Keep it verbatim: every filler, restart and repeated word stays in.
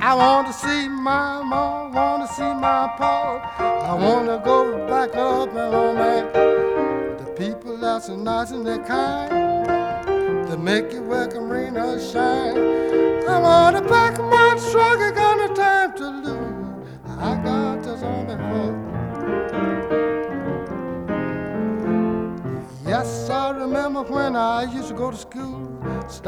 I want to see my mom, want to see my pa. I want to go back up and home at the people that's so nice and they're kind. They make you welcome rain or shine. I want to pack my truck, I got no time to lose. I got this on me hook. Yes, I remember when I used to go to school.